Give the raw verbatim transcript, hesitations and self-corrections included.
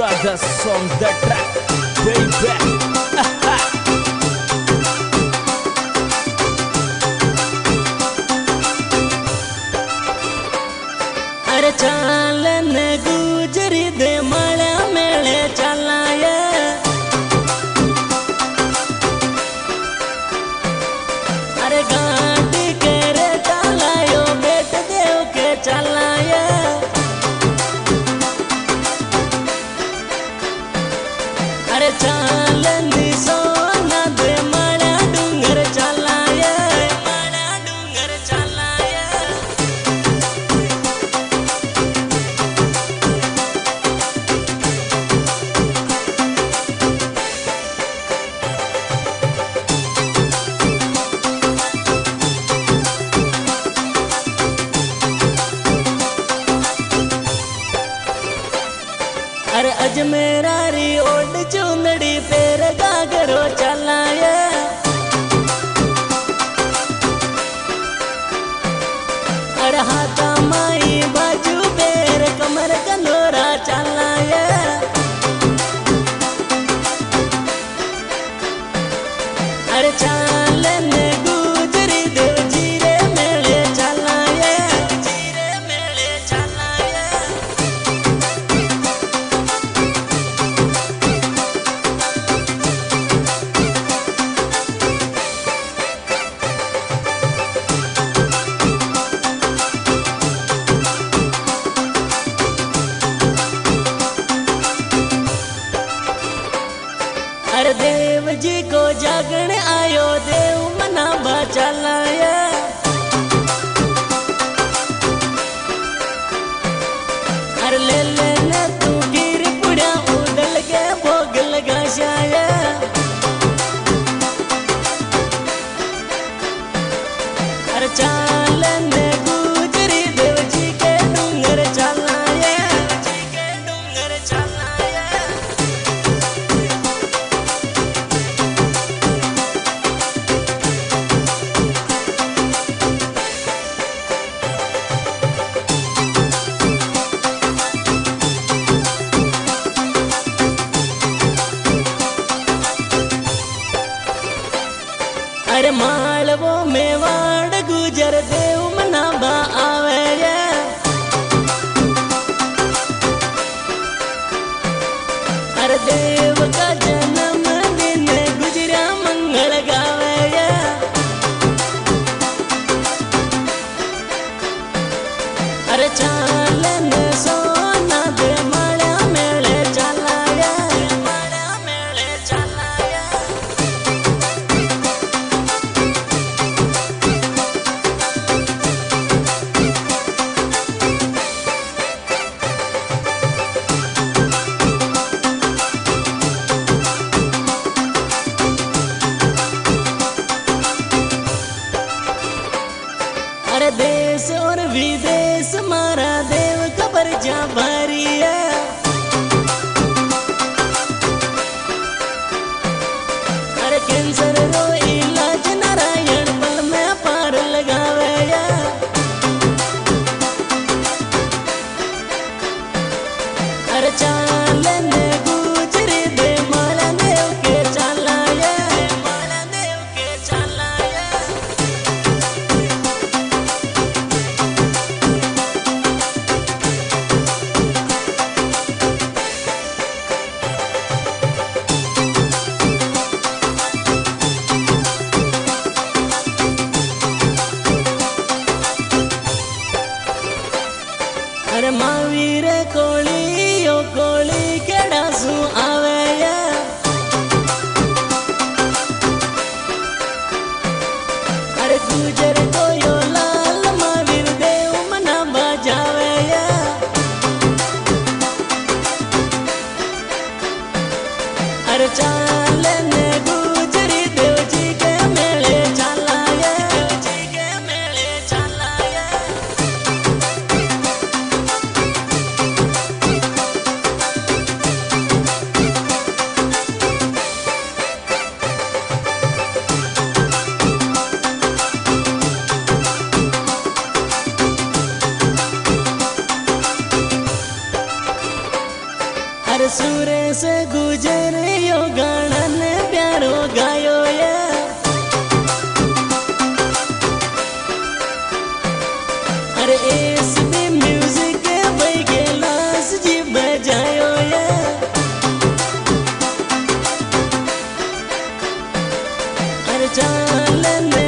the song, the track, baby. अरे चालन गुजरी दे मळ्या मेळे चालाय अरे गाड़ी करे चालायो बेट देव के चालाय अरे चालन सोना दे मळ्या डूंगर चालाय मळ्या डूंगर चालाय अरे अजमेरारी ओड चुंदड़ी पेर गागरो चलाय अरे हाथा माई बाजू पेर कमर कंदोरा चलाय अरे चालन गुजरी देव जीरे मेले चलाय जीरे मेले चलाय अरे देव जी को जागण आयो देव मना बचालाय अरे ले लेना तू गिर पुड़िया उदल के भोग लगाशाय अरे चालन गुजरी देव जी के डूंगर चलाय जी के डूंगर चलाय अरे मालवो मेवाड़ गुजर देव मनाबा आवे अरे देव का जन्म दिन गुजरा मंगल गावे अरे चालन सोना दे मळ्या मेळे चलाय मळ्या मेळे चलाय अरे देश और विदेश मारा देव खबर जा भरी है अरे कैंसर रो इलाज नारायण पल में पार लगावे अरे चालन गुजरी दे माला देव के चलाय माला देव के चलाय चाल